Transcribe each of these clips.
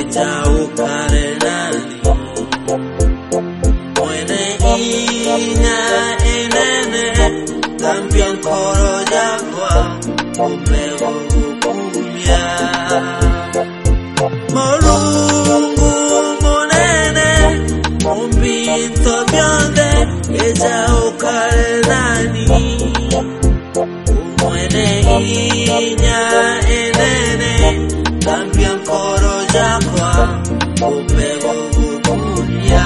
Jaukarenani Mwene inya enene Kampion koro jakwa Umego gukumya Molungu monene Umbito bionde Jaukarenani Mwene inya enene Kampion koro jakwa Umego gukumya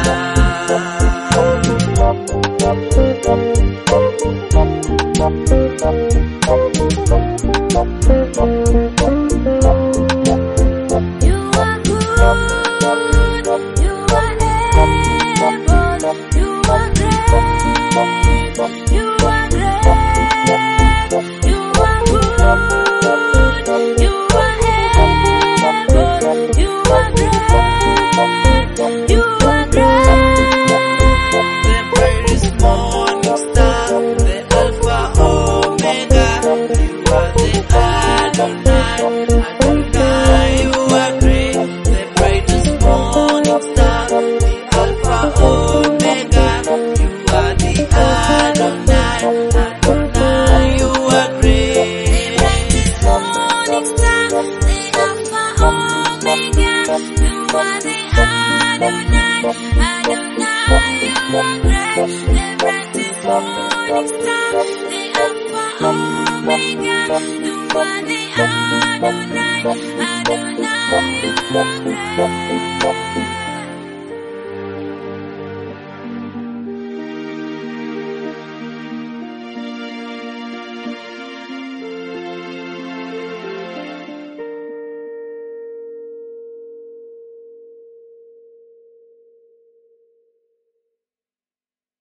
You are good, you are able, you are great, you are great, you are good, you are able, you are great, you are great. The brightest morning star, the Alpha Omega. You are the Adonai, Adonai. You are great. The brightest morning star, the Alpha Omega. You are the Adonai, Adonai. You are great. The brightest morning star, the Alpha Omega. You are the Adonai, Adonai. You are great. The brightest morning star, the Alpha Omega. You are the Adonai, Adonai. You are great.